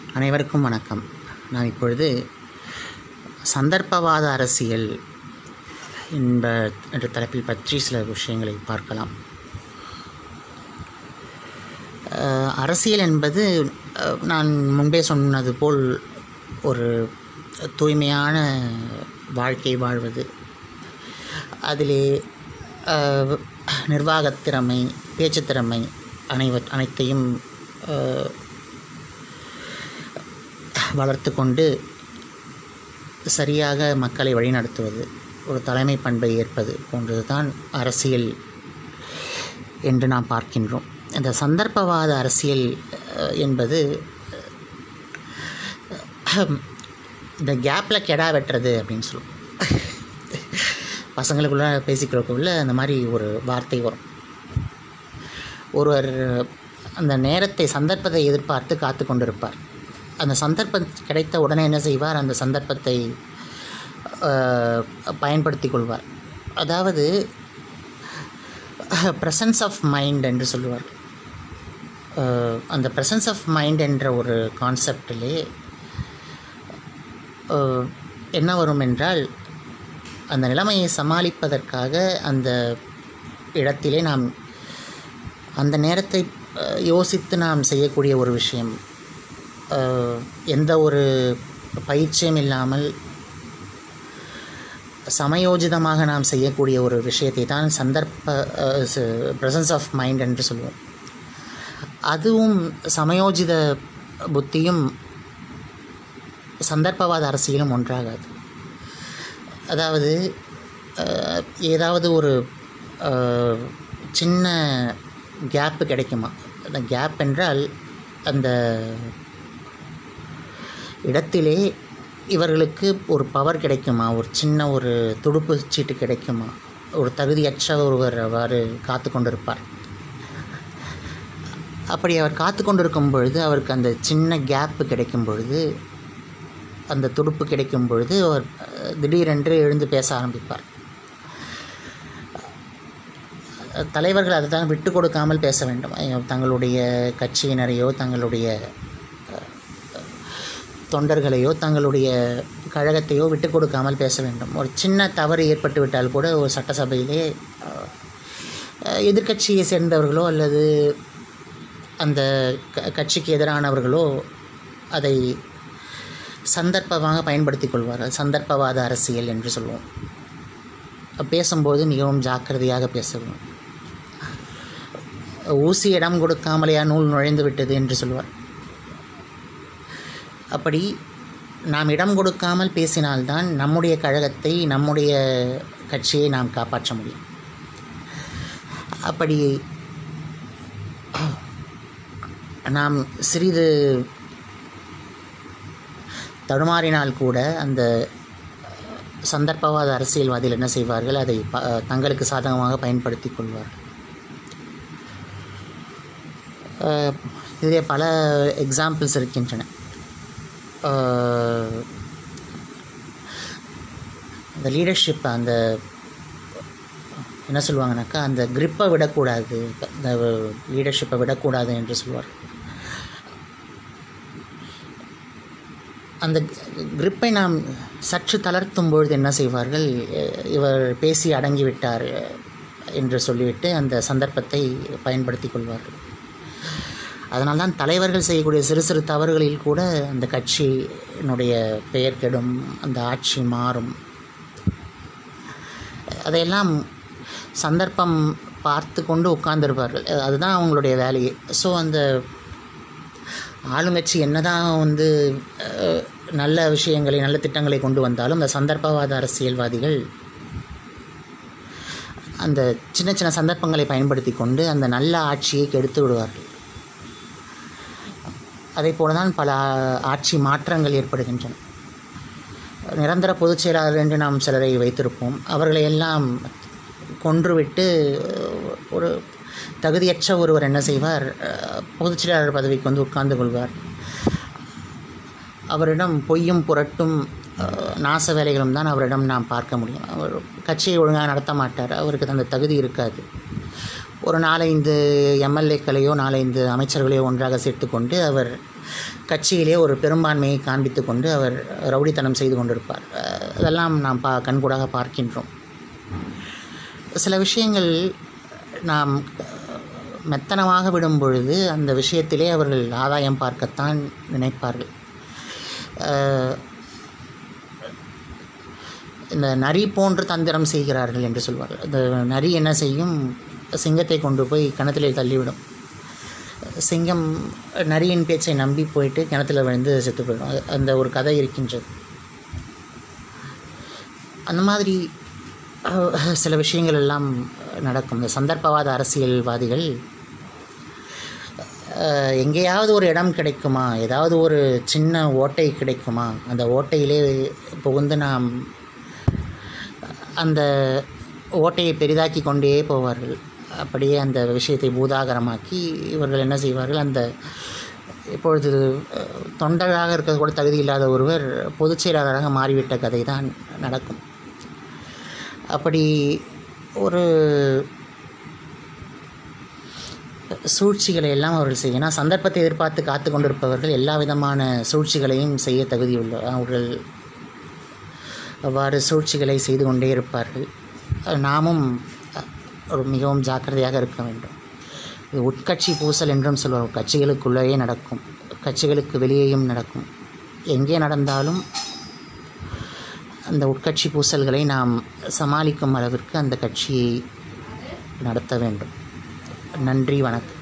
அனைவருக்கும் வணக்கம். நான் இப்பொழுது சந்தர்ப்பவாத அரசியல் என்ற தலைப்பில் பற்றி சில விஷயங்களை பார்க்கலாம். அரசியல் என்பது நான் முன்பே சொன்னது போல் ஒரு தூய்மையான வாழ்க்கை வாழ்வது. அதிலே நிர்வாகத்திறமை, பேச்சுத்திறமை அனைத்தையும் வளர்த்து கொண்டு சரியாக மக்களை வழிநடத்துவது, ஒரு தலைமை பண்பை ஏற்பது போன்றது தான் அரசியல் என்று நாம் பார்க்கின்றோம். இந்த சந்தர்ப்பவாத அரசியல் என்பது இந்த கேப்பில் கெடா வெட்டுறது அப்படின்னு சொல்லுவோம். பசங்களுக்குள்ளே பேசிக்கிறதுக்குள்ள அந்த மாதிரி ஒரு வார்த்தை வரும். ஒருவர் அந்த நேரத்தை, சந்தர்ப்பத்தை எதிர்பார்த்து காத்து கொண்டிருப்பார். அந்த சந்தர்ப்பம் கிடைத்த உடனே என்ன செய்வார்? அந்த சந்தர்ப்பத்தை பயன்படுத்தி கொள்வார். அதாவது ப்ரெசன்ஸ் ஆஃப் மைண்ட் என்று சொல்லுவார். அந்த ப்ரெசன்ஸ் ஆஃப் மைண்ட் என்ற ஒரு கான்செப்டிலே என்ன வரும் என்றால், அந்த நிலைமையை சமாளிப்பதற்காக அந்த இடத்திலே நாம் அந்த நேரத்தை யோசித்து நாம் செய்யக்கூடிய ஒரு விஷயம், எந்த ஒரு பயிற்சியும் இல்லாமல் சமயோஜிதமாக நாம் செய்யக்கூடிய ஒரு விஷயத்தை தான் ப்ரெசன்ஸ் ஆஃப் மைண்ட் என்று சொல்லுவோம். அதுவும் சமயோஜித புத்தியும் சந்தர்ப்பவாத அரசியலும் ஒன்றாகாது. அதாவது ஏதாவது ஒரு சின்ன கேப்பு கிடைக்குமா? அந்த கேப் என்றால் அந்த இடத்திலே இவர்களுக்கு ஒரு பவர் கிடைக்குமா, ஒரு சின்ன ஒரு துடுப்பு சீட்டு கிடைக்குமா? ஒரு தகுதியற்ற ஒருவர் அவ்வாறு காத்து கொண்டிருப்பார். அப்படி அவர் காத்து கொண்டிருக்கும் பொழுது, அவருக்கு அந்த சின்ன கேப்பு கிடைக்கும் பொழுது, அந்த துடுப்பு கிடைக்கும் பொழுது அவர் திடீரென்று எழுந்து பேச ஆரம்பிப்பார். தலைவர்கள் அதை தான் விட்டு கொடுக்காமல் பேச வேண்டும். தங்களுடைய கட்சியினரையோ, தங்களுடைய தொண்டர்களையோ, தங்களுடைய கழகத்தையோ விட்டு கொடுக்காமல் பேச வேண்டும். ஒரு சின்ன தவறு ஏற்பட்டு விட்டால் கூட ஒரு சட்டசபையிலே எதிர்க்கட்சியை சேர்ந்தவர்களோ அல்லது அந்த கட்சிக்கு எதிரானவர்களோ அதை சந்தர்ப்பமாக பயன்படுத்தி கொள்வார்கள். சந்தர்ப்பவாத அரசியல் என்று சொல்லுவோம். பேசும்போது மிகவும் ஜாக்கிரதையாக பேச வேண்டும். ஊசி இடம் கொடுக்காமலையா நூல் நுழைந்து விட்டது என்று சொல்வார். அப்படி நாம் இடம் கொடுக்காமல் பேசினால்தான் நம்முடைய கழகத்தை, நம்முடைய கட்சியை நாம் காப்பாற்ற முடியும். அப்படி நாம் சிறிது தடுமாறினால் கூட அந்த சந்தர்ப்பவாத அரசியல்வாதிகள் என்ன செய்வார்கள்? அதை தங்களுக்கு சாதகமாக பயன்படுத்தி கொள்வார்கள். இதிலே பல எக்ஸாம்பிள்ஸ் இருக்கின்றன. அந்த லீடர்ஷிப், அந்த என்ன சொல்லுவாங்கனாக்கா, அந்த கிரிப்பை விடக்கூடாது, அந்த லீடர்ஷிப்பை விடக்கூடாது என்று சொல்வார். அந்த கிரிப்பை நாம் சற்று தளர்த்தும் பொழுது என்ன செய்வார்கள்? இவர் பேசி அடங்கிவிட்டார் என்று சொல்லிவிட்டு அந்த சந்தர்ப்பத்தை பயன்படுத்தி கொள்வார்கள். அதனால்தான் தலைவர்கள் செய்யக்கூடிய சிறு சிறு தவறுகளில் கூட அந்த கட்சியினுடைய பெயர் கெடும், அந்த ஆட்சி மாறும். அதையெல்லாம் சந்தர்ப்பம் பார்த்து கொண்டு உட்கார்ந்துருப்பார்கள். அதுதான் அவங்களுடைய வேலையே. ஸோ அந்த ஆளுங்கட்சி என்னதான் நல்ல விஷயங்களை, நல்ல திட்டங்களை கொண்டு வந்தாலும் அந்த சந்தர்ப்பவாத அரசியல்வாதிகள் அந்த சின்ன சின்ன சந்தர்ப்பங்களை பயன்படுத்தி கொண்டு அந்த நல்ல ஆட்சியை கெடுத்து விடுவார்கள். அதே போல தான் பல ஆட்சி மாற்றங்கள் ஏற்படுகின்றன. நிரந்தர பொதுச் செயலாளர் என்று நாம் சிலரை வைத்திருப்போம். அவர்களை எல்லாம் கொன்றுவிட்டு ஒரு தகுதியற்ற ஒருவர் என்ன செய்வார்? பொதுச் செயலாளர் பதவிக்கு உட்கார்ந்து கொள்வார். அவரிடம் பொய்யும் புரட்டும் நாச வேலைகளும் தான் அவரிடம் நாம் பார்க்க முடியும். அவர் கட்சியை ஒழுங்காக நடத்த மாட்டார். அவருக்கு அந்த தகுதி இருக்காது. ஒரு 4-5 எம்எல்ஏக்களையோ 4-5 அமைச்சர்களையோ ஒன்றாக சேர்த்து கொண்டு அவர் கட்சியிலே ஒரு பெரும்பான்மையை காண்பித்து கொண்டு அவர் ரவுடித்தனம் செய்து கொண்டிருப்பார். அதெல்லாம் நாம் கண்கூடாக பார்க்கின்றோம். சில விஷயங்கள் நாம் மெத்தனமாக விடும் பொழுது அந்த விஷயத்திலே அவர்கள் ஆதாயம் பார்க்கத்தான் நினைப்பார்கள். இந்த நரி போன்று தந்திரம் செய்கிறார்கள் என்று சொல்வார்கள். இந்த நரி என்ன செய்யும்? சிங்கத்தை கொண்டு போய் கிணத்திலே தள்ளிவிடும். சிங்கம் நரியின் பேச்சை நம்பி போயிட்டு கிணத்துல விழுந்து செத்து போயிடும். அந்த ஒரு கதை இருக்கின்றது. அந்த மாதிரி சில விஷயங்கள் எல்லாம் நடக்கும். இந்த சந்தர்ப்பவாத அரசியல்வாதிகள் எங்கேயாவது ஒரு இடம் கிடைக்குமா, ஏதாவது ஒரு சின்ன ஓட்டை கிடைக்குமா, அந்த ஓட்டையிலே புகுந்து நாம் அந்த ஓட்டையை பெரிதாக்கி கொண்டே போவார்கள். அப்படியே அந்த விஷயத்தை பூதாகரமாக்கி இவர்கள் என்ன செய்வார்கள்? அந்த இப்பொழுது தொண்டராக இருக்கிறது கூட தகுதி இல்லாத ஒருவர் பொதுச் செயலாளராக மாறிவிட்ட கதை தான் நடக்கும். அப்படி ஒரு சூழ்ச்சிகளை எல்லாம் அவர்கள் செய்யணும். சந்தர்ப்பத்தை எதிர்பார்த்து காத்து கொண்டிருப்பவர்கள் எல்லா விதமான சூழ்ச்சிகளையும் செய்ய தகுதியுள்ள அவர்கள் அவ்வாறு சூழ்ச்சிகளை செய்து கொண்டே இருப்பார்கள். நாமும் ஒரு மிகவும் ஜாக்கிரதையாக இருக்க வேண்டும். இது உட்கட்சி பூசல் என்றும் சொல்வார்கள். கட்சிகளுக்குள்ளேயே நடக்கும், கட்சிகளுக்கு வெளியேயும் நடக்கும். எங்கே நடந்தாலும் அந்த உட்கட்சி பூசல்களை நாம் சமாளிக்கும் அளவிற்கு அந்த கட்சியை நடத்த வேண்டும். நன்றி, வணக்கம்.